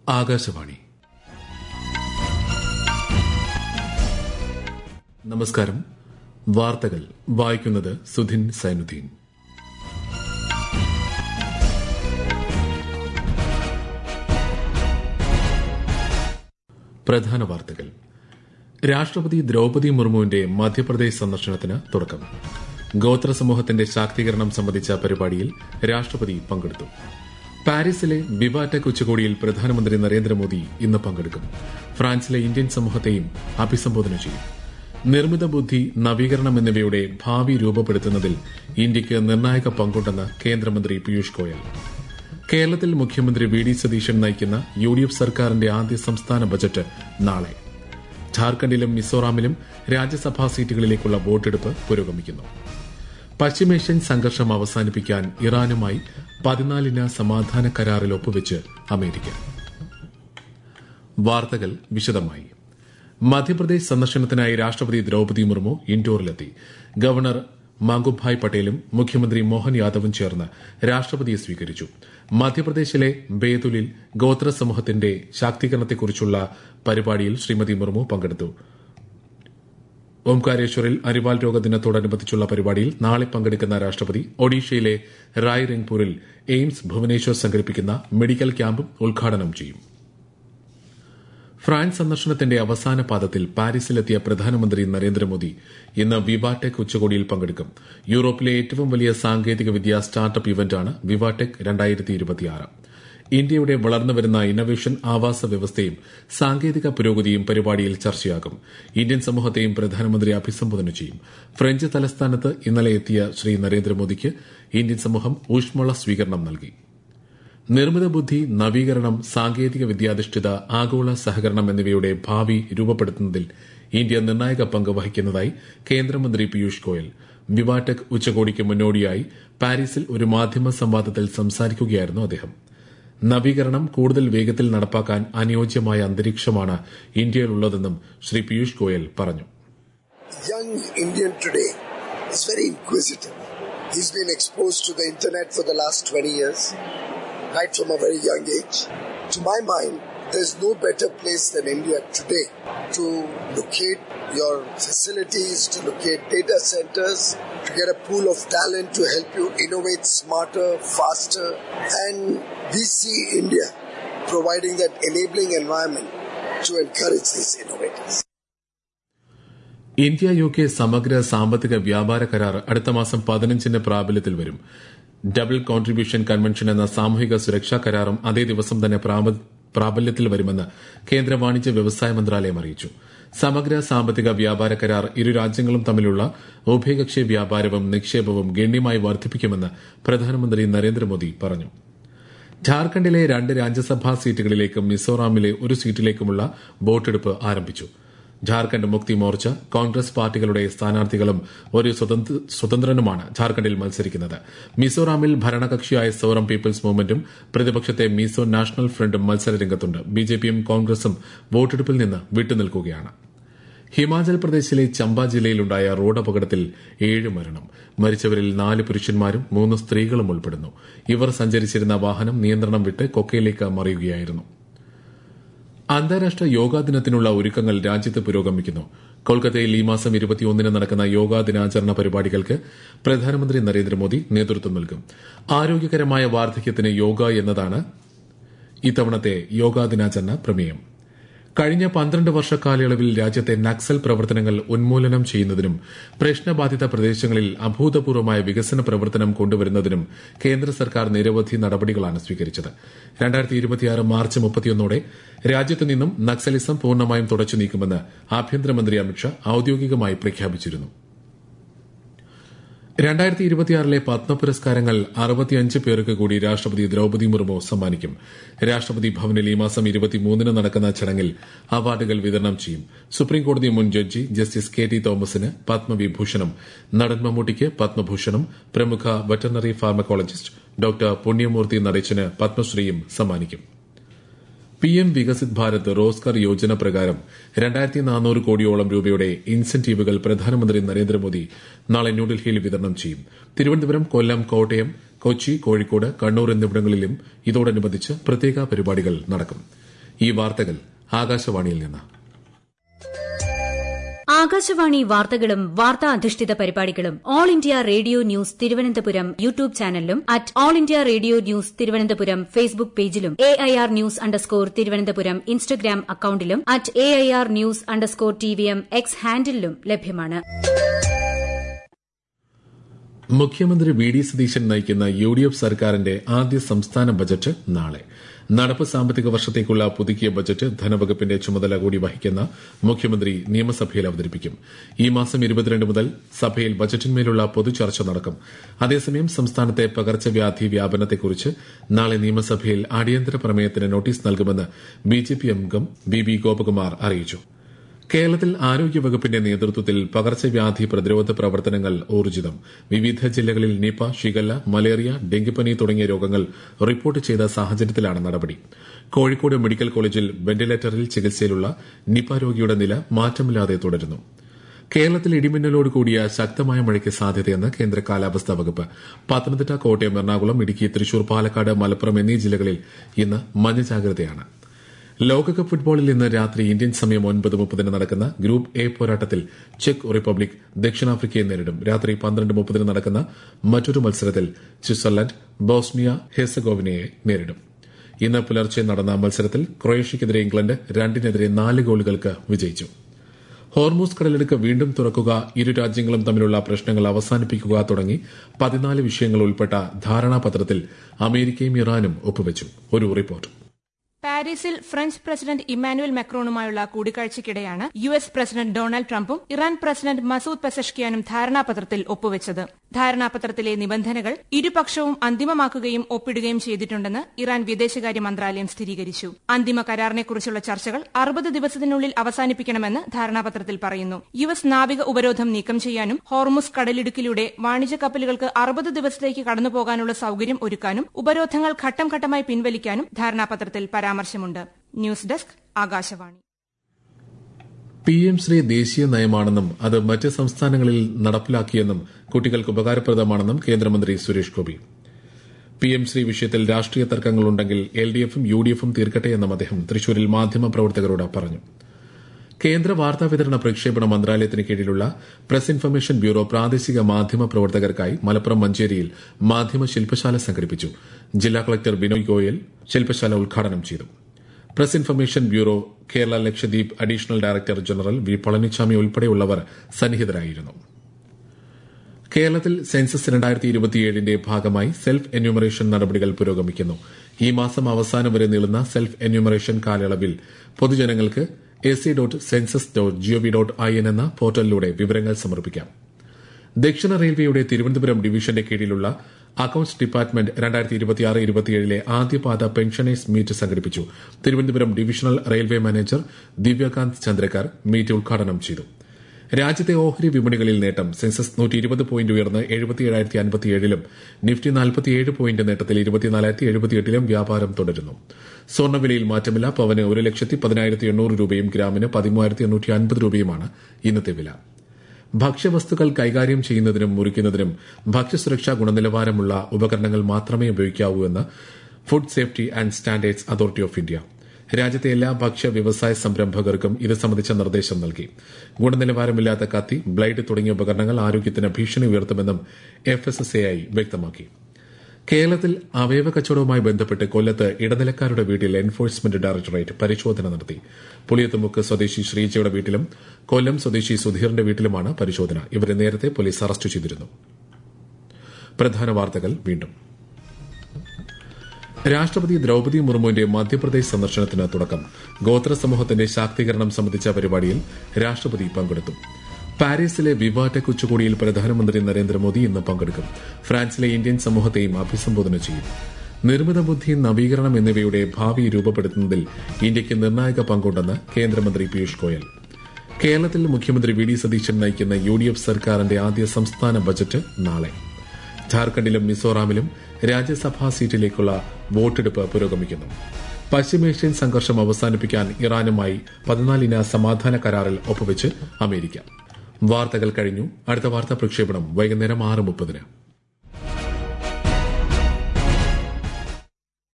ആകാശവാണി. നമസ്കാരം. വാർത്തകൾ വായിക്കുന്നത് സുധിൻ സൈനുദ്ദീൻ. പ്രധാന വാർത്തകൾ. രാഷ്ട്രപതി ദ്രൌപദി മുർമുവിന്റെ മധ്യപ്രദേശ് സന്ദർശനത്തിന് തുടക്കം. ഗോത്ര സമൂഹത്തിന്റെ ശാക്തീകരണം സംബന്ധിച്ച പരിപാടിയിൽ രാഷ്ട്രപതി പങ്കെടുത്തു. പാരീസിലെ വിവാടെക് ഉച്ചകോടിയിൽ പ്രധാനമന്ത്രി നരേന്ദ്രമോദി ഇന്ന് പങ്കെടുക്കും. ഫ്രാൻസിലെ ഇന്ത്യൻ സമൂഹത്തെയും അഭിസംബോധന ചെയ്യും. നിർമ്മിത ബുദ്ധി, നവീകരണം എന്നിവയുടെ ഭാവി രൂപപ്പെടുത്തുന്നതിൽ ഇന്ത്യയ്ക്ക് നിർണായക പങ്കുണ്ടെന്ന് കേന്ദ്രമന്ത്രി പീയൂഷ് ഗോയൽ. കേരളത്തിൽ മുഖ്യമന്ത്രി വി ഡി സതീശൻ നയിക്കുന്ന UDF സർക്കാരിന്റെ ആദ്യ സംസ്ഥാന ബജറ്റ് നാളെ. ഝാർഖണ്ഡിലും മിസോറാമിലും രാജ്യസഭാ സീറ്റുകളിലേക്കുള്ള വോട്ടെടുപ്പ് പുരോഗമിക്കുന്നു. പശ്ചിമേഷ്യൻ സംഘർഷം അവസാനിപ്പിക്കാൻ ഇറാനുമായി 14 സമാധാന കരാറിൽ ഒപ്പുവെച്ച് അമേരിക്ക. വാർത്തകൾ വിശദമായി. മധ്യപ്രദേശ് സന്ദർശനത്തിനായി രാഷ്ട്രപതി ദ്രൌപദി മുർമു ഇൻഡോറിലെത്തി. ഗവർണർ മാംഗുഭായ് പട്ടേലും മുഖ്യമന്ത്രി മോഹൻ യാദവും ചേർന്ന് രാഷ്ട്രപതിയെ സ്വീകരിച്ചു. മധ്യപ്രദേശിലെ ബേതുലിൽ ഗോത്ര സമൂഹത്തിന്റെ ശാക്തീകരണത്തെക്കുറിച്ചുള്ള പരിപാടിയിൽ ശ്രീമതി മുർമു പങ്കെടുത്തു. ഓംകാരേശ്വറിൽ അരിവാൾ രോഗ ദിനത്തോടനുബന്ധിച്ചുള്ള പരിപാടിയിൽ നാളെ പങ്കെടുക്കുന്ന രാഷ്ട്രപതി ഒഡീഷയിലെ റായ്രംഗ്പൂരിൽ എയിംസ് ഭുവനേശ്വർ സംഘടിപ്പിക്കുന്ന മെഡിക്കൽ ക്യാമ്പും ഉദ്ഘാടനം ചെയ്യും. ഫ്രാൻസ് സന്ദർശനത്തിന്റെ അവസാന പാദത്തിൽ പാരീസിലെത്തിയ പ്രധാനമന്ത്രി നരേന്ദ്രമോദി ഇന്ന് വിവാടെക് ഉച്ചകോടിയിൽ പങ്കെടുക്കും. യൂറോപ്പിലെ ഏറ്റവും വലിയ സാങ്കേതിക വിദ്യാ സ്റ്റാർട്ടപ്പ് ഇവന്റാണ് വിവാടെക് 2026. ഇന്ത്യയുടെ വളർന്നുവരുന്ന ഇന്നൊവേഷൻ ആവാസ വ്യവസ്ഥയും സാങ്കേതിക പുരോഗതിയും പരിപാടിയിൽ ചർച്ചയാകും. ഇന്ത്യൻ സമൂഹത്തെയും പ്രധാനമന്ത്രി അഭിസംബോധന ചെയ്യും. ഫ്രഞ്ച് തലസ്ഥാനത്ത് ഇന്നലെ എത്തിയ ശ്രീ നരേന്ദ്രമോദിക്ക് ഇന്ത്യൻ സമൂഹം ഊഷ്മള സ്വീകരണം നൽകി. നിർമ്മിത ബുദ്ധി, നവീകരണം, സാങ്കേതിക വിദ്യാധിഷ്ഠിത ആഗോള സഹകരണം എന്നിവയുടെ ഭാവി രൂപപ്പെടുത്തുന്നതിൽ ഇന്ത്യ നിർണായക പങ്ക് വഹിക്കുന്നതായി കേന്ദ്രമന്ത്രി പീയൂഷ് ഗോയൽ. വിവാടെക് ഉച്ചകോടിക്ക് മുന്നോടിയായി പാരീസിൽ ഒരു മാധ്യമ സംവാദത്തിൽ സംസാരിക്കുകയായിരുന്നു അദ്ദേഹം. നവീകരണം കൂടുതൽ വേഗത്തിൽ നടപ്പാക്കാൻ അനുയോജ്യമായ അന്തരീക്ഷമാണ് ഇന്ത്യയിലുള്ളതെന്നും ശ്രീ പീയൂഷ് ഗോയൽ പറഞ്ഞു. Young Indian today is very inquisitive. He's been exposed to the internet for the last 20 years, right from a very young age. To my mind, there's no better place than India today to locate your facilities, to locate data centers, to get a pool of talent to help you innovate smarter, faster. And we see India providing that enabling environment to encourage these innovators. India UK സമഗ്ര സാമ്പത്തിക വ്യാപാര കരാർ അടുത്ത മാസം 15 പ്രാബല്യത്തിൽ വരും. Double contribution convention എന്ന സാമൂഹിക സുരക്ഷാ കരാറും അതേ ദിവസം തന്നെ പ്രാബല്യത്തിൽ വരുമെന്ന് കേന്ദ്ര വാണിജ്യ വ്യവസായ മന്ത്രാലയം അറിയിച്ചു. സമഗ്ര സാമ്പത്തിക വ്യാപാര കരാർ ഇരു രാജ്യങ്ങളും തമ്മിലുള്ള ഉഭയകക്ഷി വ്യാപാരവും നിക്ഷേപവും ഗണ്യമായി വർദ്ധിപ്പിക്കുമെന്ന് പ്രധാനമന്ത്രി നരേന്ദ്രമോദി പറഞ്ഞു. ഝാർഖണ്ഡിലെ 2 രാജ്യസഭാ സീറ്റുകളിലേക്കും മിസോറാമിലെ 1 സീറ്റിലേക്കുമുള്ള വോട്ടെടുപ്പ് ആരംഭിച്ചു. ഝാർഖണ്ഡ് മുക്തി മോർച്ച, കോൺഗ്രസ് പാർട്ടികളുടെ സ്ഥാനാർത്ഥികളും ഒരു സ്വതന്ത്രനുമാണ് ഝാർഖണ്ഡിൽ മത്സരിക്കുന്നത്. മിസോറാമിൽ ഭരണകക്ഷിയായ സോറം പീപ്പിൾസ് മൂവ്മെന്റും പ്രതിപക്ഷത്തെ മിസോ നാഷണൽ ഫ്രണ്ടും മത്സരരംഗത്തുണ്ട്. BJPയും കോൺഗ്രസും വോട്ടെടുപ്പിൽ നിന്ന് വിട്ടുനിൽക്കുകയാണ്. ഹിമാചൽ പ്രദേശിലെ ചമ്പ ജില്ലയിലുണ്ടായ റോഡപകടത്തിൽ 7 മരണം. മരിച്ചവരിൽ 4 പുരുഷന്മാരും 3 സ്ത്രീകളും ഉൾപ്പെടുന്നു. ഇവർ സഞ്ചരിച്ചിരുന്ന വാഹനം നിയന്ത്രണം വിട്ട് കൊക്കയിലേക്ക് മറിയുകയായിരുന്നു. അന്താരാഷ്ട്ര യോഗാ ദിനത്തിനുള്ള ഒരുക്കങ്ങൾ രാജ്യത്ത് പുരോഗമിക്കുന്നു. കൊൽക്കത്തയിൽ ഈ മാസം 21 നടക്കുന്ന യോഗാ ദിനാചരണ പരിപാടികൾക്ക് പ്രധാനമന്ത്രി നരേന്ദ്രമോദി നേതൃത്വം നൽകും. ആരോഗ്യകരമായ വാർദ്ധക്യത്തിന് യോഗ എന്നതാണ് ഇത്തവണത്തെ യോഗാ ദിനാചരണ പ്രമേയം. കഴിഞ്ഞ 12 വർഷ കാലയളവിൽ രാജ്യത്തെ നക്സൽ പ്രവർത്തനങ്ങൾ ഉന്മൂലനം ചെയ്യുന്നതിനും പ്രശ്നബാധിത പ്രദേശങ്ങളിൽ അഭൂതപൂർവമായ വികസന പ്രവർത്തനം കൊണ്ടുവരുന്നതിനും കേന്ദ്ര സർക്കാർ നിരവധി നടപടികളാണ് സ്വീകരിച്ചത്. 2026 മാർച്ച് 31 രാജ്യത്തു നിന്നും നക്സലിസം പൂർണ്ണമായും തുടച്ചു നീക്കുമെന്ന് ആഭ്യന്തരമന്ത്രി അമിത്ഷാ ഔദ്യോഗികമായി പ്രഖ്യാപിച്ചിരുന്നു. 2026 പത്മ പുരസ്കാരങ്ങൾ 65 പേർക്ക് കൂടി രാഷ്ട്രപതി ദ്രൌപദി മുർമു സമ്മാനിക്കും. രാഷ്ട്രപതി ഭവനിൽ ഈ മാസം 23 നടക്കുന്ന ചടങ്ങിൽ അവാർഡുകൾ വിതരണം ചെയ്യും. സുപ്രീംകോടതി മുൻ ജഡ്ജി ജസ്റ്റിസ് KT തോമസിന് പത്മവിഭൂഷണം, നടൻ മമ്മൂട്ടിക്ക് പത്മഭൂഷണം, പ്രമുഖ വെറ്ററിനറി ഫാർമക്കോളജിസ്റ്റ് ഡോക്ടർ പുണ്യമൂർത്തി നടേശന് പത്മശ്രീയും സമ്മാനിക്കും. PM വികസിത് ഭാരത് റോസ്ഗാർ യോജന പ്രകാരം 2400 കോടിയോളം രൂപയുടെ ഇൻസെന്റീവുകൾ പ്രധാനമന്ത്രി നരേന്ദ്രമോദി നാളെ ന്യൂഡൽഹിയിൽ വിതരണം ചെയ്യും. തിരുവനന്തപുരം, കൊല്ലം, കോട്ടയം, കൊച്ചി, കോഴിക്കോട്, കണ്ണൂർ എന്നിവിടങ്ങളിലും ഇതോടനുബന്ധിച്ച് പ്രത്യേക പരിപാടികൾ നടക്കും. ഈ വാർത്തകൾ ആകാശവാണിയിൽ നിന്ന്. ആകാശവാണി വാർത്തകളും വാർത്താ അധിഷ്ഠിത പരിപാടികളും All India Radio News Thiruvananthapuram YouTube ചാനലിലും at All India Radio News Thiruvananthapuram Facebook പേജിലും AIR ന്യൂസ് _ ഇൻസ്റ്റഗ്രാം അക്കൌണ്ടിലും at AIR news _ TVM X ഹാൻഡിലും ലഭ്യമാണ്. മുഖ്യമന്ത്രി വി ഡി സതീശൻ നയിക്കുന്ന UDF സർക്കാരിന്റെ ആദ്യ സംസ്ഥാന ബജറ്റ് നാളെ. നടപ്പ് സാമ്പത്തിക വർഷത്തേക്കുള്ള പുതുക്കിയ ബജറ്റ് ധനവകുപ്പിന്റെ ചുമതല കൂടി വഹിക്കുന്ന മുഖ്യമന്ത്രി നിയമസഭയിൽ അവതരിപ്പിക്കും. ഈ മാസം 22 മുതൽ സഭയിൽ ബജറ്റിന്മേലുള്ള പൊതുചർച്ച നടക്കും. അതേസമയം സംസ്ഥാനത്തെ പകർച്ചവ്യാധി വ്യാപനത്തെക്കുറിച്ച് നാളെ നിയമസഭയിൽ അടിയന്തര പ്രമേയത്തിന് നോട്ടീസ് നൽകുമെന്ന് BJP അംഗം BB ഗോപകുമാർ അറിയിച്ചു. കേരളത്തിൽ ആരോഗ്യവകുപ്പിന്റെ നേതൃത്വത്തിൽ പകർച്ചവ്യാധി പ്രതിരോധ പ്രവർത്തനങ്ങൾ ഊർജിതം. വിവിധ ജില്ലകളിൽ നിപ, ഷിഗല്ല, മലേറിയ, ഡെങ്കിപ്പനി തുടങ്ങിയ രോഗങ്ങൾ റിപ്പോർട്ട് ചെയ്ത സാഹചര്യത്തിലാണ് നടപടി. കോഴിക്കോട് മെഡിക്കൽ കോളേജിൽ വെന്റിലേറ്ററിൽ ചികിത്സയിലുള്ള നിപ രോഗിയുടെ നില മാറ്റമില്ലാതെ തുടരുന്നു. കേരളത്തിൽ ഇടിമിന്നലോട് കൂടിയ ശക്തമായ മഴയ്ക്ക് സാധ്യതയെന്ന് കേന്ദ്ര കാലാവസ്ഥാ വകുപ്പ്. പത്തനംതിട്ട, കോട്ടയം, എറണാകുളം, ഇടുക്കി, തൃശൂർ, പാലക്കാട്, മലപ്പുറം എന്നീ ജില്ലകളിൽ ഇന്ന് മഞ്ഞ ജാഗ്രതയാണ്. ലോകകപ്പ് ഫുട്ബോളിൽ ഇന്ന് രാത്രി ഇന്ത്യൻ സമയം 9:30 നടക്കുന്ന ഗ്രൂപ്പ് എ പോരാട്ടത്തിൽ ചെക്ക് റിപ്പബ്ലിക് ദക്ഷിണാഫ്രിക്കയെ നേരിടും. രാത്രി 12:30 നടക്കുന്ന മറ്റൊരു മത്സരത്തിൽ സ്വിറ്റ്സർലൻഡ് ബോസ്നിയ ഹെർസഗോവിനയെ നേരിടും. ഇന്ന് പുലർച്ചെ നടന്ന മത്സരത്തിൽ ക്രൊയേഷ്യയ്ക്കെതിരെ ഇംഗ്ലണ്ട് 2-4 ഗോളുകൾക്ക് വിജയിച്ചു. ഹോർമൂസ് കടലിടുക്ക് വീണ്ടും തുറക്കുക, ഇരു രാജ്യങ്ങളും തമ്മിലുള്ള പ്രശ്നങ്ങൾ അവസാനിപ്പിക്കുക തുടങ്ങി 14 വിഷയങ്ങൾ ഉൾപ്പെട്ട ധാരണാപത്രത്തിൽ അമേരിക്കയും ഇറാനും ഒപ്പുവച്ചു. ഒരു റിപ്പോർട്ട്. പാരീസിൽ ഫ്രഞ്ച് പ്രസിഡന്റ് ഇമ്മാനുവൽ മാക്രോണുമായുള്ള കൂടിക്കാഴ്ചയ്ക്കിടെയാണ് US പ്രസിഡന്റ് ഡൊണാൾഡ് ട്രംപും ഇറാൻ പ്രസിഡന്റ് മസൂദ് പെസഷ്കിയാനും ധാരണാപത്രത്തിൽ ഒപ്പുവച്ചത്. ധാരണാപത്രത്തിലെ നിബന്ധനകൾ ഇരുപക്ഷവും അന്തിമമാക്കുകയും ഒപ്പിടുകയും ചെയ്തിട്ടുണ്ടെന്ന് ഇറാൻ വിദേശകാര്യ മന്ത്രാലയം സ്ഥിരീകരിച്ചു. അന്തിമ കരാറിനെക്കുറിച്ചുള്ള ചർച്ചകൾ 60 ദിവസത്തിനുള്ളിൽ അവസാനിപ്പിക്കണമെന്ന് ധാരണാപത്രത്തിൽ പറയുന്നു. US നാവിക ഉപരോധം നീക്കം ചെയ്യാനും ഹോർമുസ് കടലിടുക്കിലൂടെ വാണിജ്യ കപ്പലുകൾക്ക് 60 ദിവസത്തേക്ക് കടന്നുപോകാനുള്ള സൌകര്യം ഒരുക്കാനും ഉപരോധങ്ങൾ ഘട്ടം ഘട്ടമായി പിൻവലിക്കാനും ധാരണാപത്രത്തിൽ പരാമർശമുണ്ട്. News desk, Akashvani. PM Shri ദേശീയ നയമാണെന്നും അത് മറ്റ് സംസ്ഥാനങ്ങളിൽ നടപ്പിലാക്കിയെന്നും കുട്ടികൾക്ക് ഉപകാരപ്രദമാണെന്നും കേന്ദ്രമന്ത്രി സുരേഷ് ഗോപി. PM ശ്രീ വിഷയത്തിൽ രാഷ്ട്രീയ തർക്കങ്ങളുണ്ടെങ്കിൽ LDFും UDFും തീർക്കട്ടെയെന്നും അദ്ദേഹം തൃശൂരിൽ മാധ്യമപ്രവർത്തകരോട് പറഞ്ഞു. കേന്ദ്ര വാർത്താവിതരണ പ്രക്ഷേപണ മന്ത്രാലയത്തിന് കീഴിലുള്ള പ്രസ് ഇൻഫർമേഷൻ ബ്യൂറോ പ്രാദേശിക മാധ്യമ പ്രവർത്തകർക്കായി മലപ്പുറം മഞ്ചേരിയിൽ മാധ്യമ ശില്പശാല സംഘടിപ്പിച്ചു. ജില്ലാ കളക്ടർ ബിനോയ് ഗോയൽ ശില്പശാല ഉദ്ഘാടനം ചെയ്തു. Press Information Bureau Kerala Lakshadweep additional director general V Palaniswami ഉൾപ്പെടെയുള്ളവർ സന്നിഹിതരായിരുന്നു. കേരളത്തിൽ സെൻസസ് 2027ന്റെ ഭാഗമായി സെൽഫ് എന്യൂമറേഷൻ നടപടികൾ പുരോഗമിക്കുന്നു. ഈ മാസം അവസാനം വരെ നീളുന്ന സെൽഫ് എന്യൂമറേഷൻ കാലയളവിൽ പൊതുജനങ്ങൾക്ക് ac.census.gov.in എന്ന പോർട്ടലിലൂടെ വിവരങ്ങൾ സമർപ്പിക്കാം. ദക്ഷിണ റെയിൽവേയുടെ തിരുവനന്തപുരം ഡിവിഷന്റെ കീഴിലുള്ള അക്കൌണ്ട്സ് ഡിപ്പാർട്ട്മെന്റ് 2026-27 ആദ്യപാദ പെൻഷനേഴ്സ് മീറ്റ് സംഘടിപ്പിച്ചു. Thiruvananthapuram divisional railway manager Divyakant Chandrakar meet ഉദ്ഘാടനം ചെയ്തു. രാജ്യത്തെ ഓഹരി വിപണികളിൽ നേട്ടം. സെൻസസ് 120 പോയിന്റ് ഉയർന്ന് 77,057ലും നിഫ്റ്റി 47 പോയിന്റ് നേട്ടത്തിൽ 24,078ലും വ്യാപാരം തുടരുന്നു. സ്വർണ്ണവിലയിൽ മാറ്റമില്ല. പവന് 1,10,800 രൂപയും ഗ്രാമിന് 13,850 രൂപയുമാണ് ഇന്നത്തെ വില. ഭക്ഷ്യവസ്തുക്കൾ കൈകാര്യം ചെയ്യുന്നതിനും മുറിക്കുന്നതിനും ഭക്ഷ്യസുരക്ഷാ ഗുണനിലവാരമുള്ള ഉപകരണങ്ങൾ മാത്രമേ ഉപയോഗിക്കാവൂ എന്ന് food safety and standards authority of India. രാജ്യത്തെ എല്ലാ ഭക്ഷ്യ വ്യവസായ സംരംഭകർക്കും ഇത് സംബന്ധിച്ച നിർദ്ദേശം നൽകി. ഗുണനിലവാരമില്ലാത്ത കത്തി, ബ്ലേഡ് തുടങ്ങിയ ഉപകരണങ്ങൾ ആരോഗ്യത്തിന് ഭീഷണി ഉയർത്തുമെന്നും FSSAI വ്യക്തമാക്കി. കേരളത്തിൽ അവയവ കച്ചവടവുമായി ബന്ധപ്പെട്ട് കൊല്ലത്ത് ഇടനിലക്കാരുടെ വീട്ടിൽ എൻഫോഴ്സ്മെന്റ് ഡയറക്ടറേറ്റ് പരിശോധന നടത്തി. പുളിയത്തുമുക്ക് സ്വദേശി ശ്രീജയുടെ വീട്ടിലും കൊല്ലം സ്വദേശി സുധീറിന്റെ വീട്ടിലുമാണ് പരിശോധന. ഇവരെ നേരത്തെ പോലീസ് അറസ്റ്റ് ചെയ്തിരുന്നു. പ്രധാന വാർത്തകൾ വീണ്ടും. രാഷ്ട്രപതി ദ്രൌപദി മുർമുവിന്റെ മധ്യപ്രദേശ് സന്ദർശനത്തിന് തുടക്കം. ഗോത്ര സമൂഹത്തിന്റെ ശാക്തീകരണം സംബന്ധിച്ച പരിപാടിയിൽ രാഷ്ട്രപതി പങ്കെടുത്തു. പാരീസിലെ വിവാടെക് ഉച്ചകോടിയിൽ പ്രധാനമന്ത്രി നരേന്ദ്രമോദി ഇന്ന് പങ്കെടുക്കും. ഫ്രാൻസിലെ ഇന്ത്യൻ സമൂഹത്തെയും അഭിസംബോധന ചെയ്യും. നിർമ്മിത ബുദ്ധി, നവീകരണം എന്നിവയുടെ ഭാവി രൂപപ്പെടുത്തുന്നതിൽ ഇന്ത്യയ്ക്ക് നിർണായക പങ്കുണ്ടെന്ന് കേന്ദ്രമന്ത്രി പീയൂഷ് ഗോയൽ. കേരളത്തിൽ മുഖ്യമന്ത്രി വി ഡി സതീശൻ നയിക്കുന്ന UDF സർക്കാരിന്റെ ആദ്യ സംസ്ഥാന ബജറ്റ് നാളെ. ഝാർഖണ്ഡിലും മിസോറാമിലും രാജ്യസഭാ സീറ്റിലേക്കുള്ള വോട്ടെടുപ്പ് പുരോഗമിക്കുന്നു. പശ്ചിമേഷ്യൻ സംഘർഷം അവസാനിപ്പിക്കാൻ ഇറാനുമായി 14-ഇന സമാധാന കരാറിൽ ഒപ്പുവെച്ച് അമേരിക്ക. വാർത്തകൾ കഴിഞ്ഞു. അടുത്ത വാർത്താ പ്രക്ഷേപണം വൈകുന്നേരം 6:30.